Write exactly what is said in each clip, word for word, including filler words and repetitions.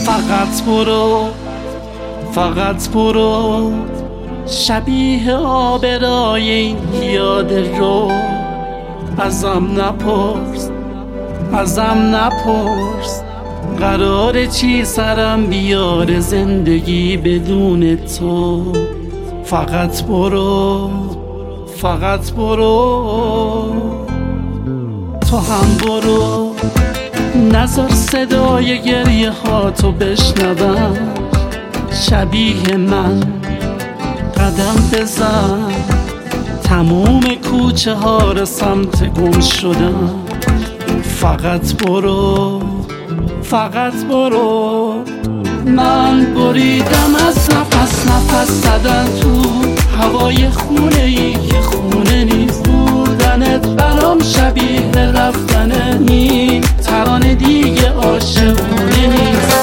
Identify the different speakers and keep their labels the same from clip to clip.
Speaker 1: فقط برو، فقط برو، شبیه آبرای این یاد رو. ازم نپرس، ازم نپرس، قرار چی سرم بیاره زندگی بدون تو. فقط برو، فقط برو، تو هم برو، نذار صدای گریه ها تو بشنوم. شبیه من قدم بزن، تموم کوچه ها رو سمت گم شدم. فقط برو، فقط برو، من بریدم از نفس نفس زدن تو هوای خونه ای که خونه نیست. بودنت برام شبیه رفتن، این ترانه دیگه عاشقونه نیست.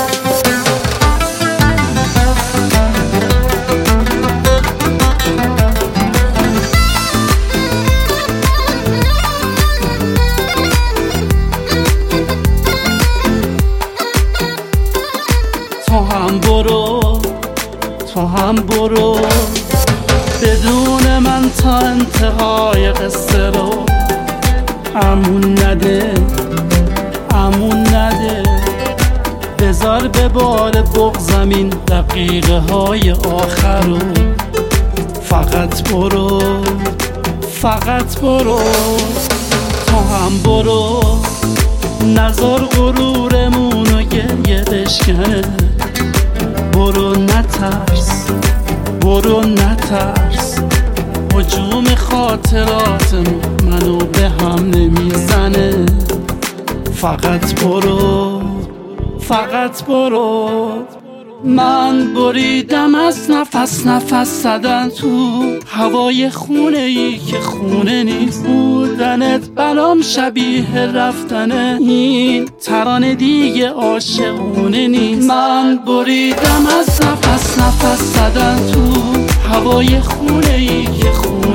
Speaker 1: تو هم برو، تو هم برو، بدون من تا انتهای قصه رو. امون نده، امون نده، بذار به بار بغضم این دقیقه های آخر رو. فقط برو، فقط برو، تو هم برو، نذار غرورمونو گریه بشکنه. برو نترس، برو نترس، هجوم خاطراتمون منو به هم نمیزنه. فقط برو، فقط برو، من بریدم از نفس نفس زدن تو هوای خونه ای که خونه نیست. بودنت برام شبیه رفتنه، این ترانه دیگه عاشقونه نیست. من بریدم از نفس نفس زدن تو هوای خونه ای که خونه